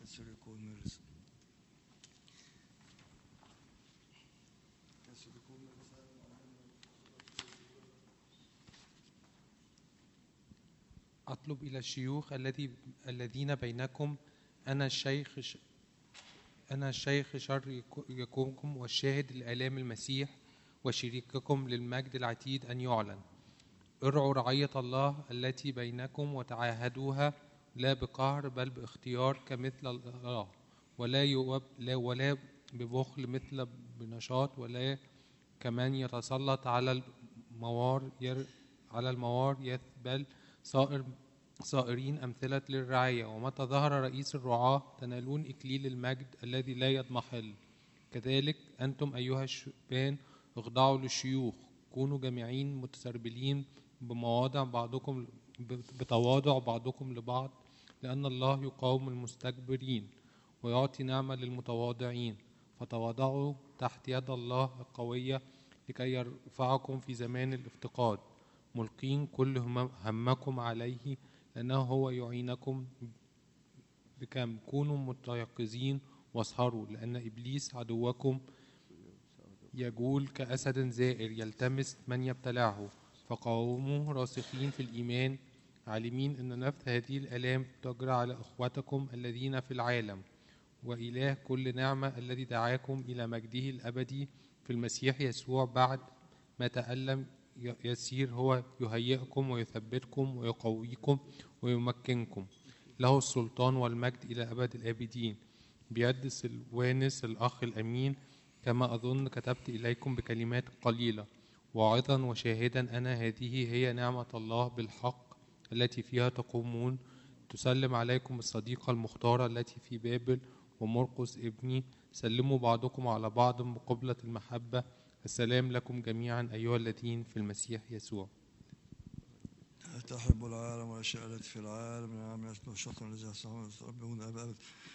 أطلب إلى الشيوخ الذين بينكم أنا الشيخ شركم والشاهد لآلام المسيح وشريككم للمجد العتيد أن يعلن. ارعوا رعية الله التي بينكم وتعاهدوها لا بقهر بل باختيار كمثل الله، ولا ببخل مثل بنشاط، ولا كمن يتسلط على الموار يثبل صائرين أمثلة للرعية. ومتى ظهر رئيس الرعاة تنالون إكليل المجد الذي لا يضمحل. كذلك أنتم أيها الشبان اخضعوا للشيوخ، كونوا جميعين متسربلين بتواضع بعضكم لبعض، لأن الله يقاوم المستكبرين ويعطي نعمة للمتواضعين. فتواضعوا تحت يد الله القوية لكي يرفعكم في زمان الافتقاد، ملقين كل همكم عليه لأنه هو يعينكم بكم. كونوا متيقظين واسهروا، لأن إبليس عدوكم يجول كأسد زائر يلتمس من يبتلعه. فقاوموا راسخين في الإيمان، عالمين أن نفس هذه الآلام تجرى على أخوتكم الذين في العالم. وإله كل نعمة الذي دعاكم إلى مجده الأبدي في المسيح يسوع بعد ما تألم يسير هو يهيئكم ويثبتكم ويقويكم ويمكنكم. له السلطان والمجد إلى أبد الآبدين. بيد سلوانس الأخ الأمين، كما أظن كتبت إليكم بكلمات قليلة واعظا وشاهدا أنا هذه هي نعمة الله بالحق التي فيها تقومون. تسلم عليكم الصديقة المختارة التي في بابل ومرقس ابني. سلموا بعضكم على بعض بقبلة المحبة. السلام لكم جميعا أيها الذين في المسيح يسوع. تحب العالم والأشياء التي في العالم، نعم يشبه الشيطان الذي يصنعون أبد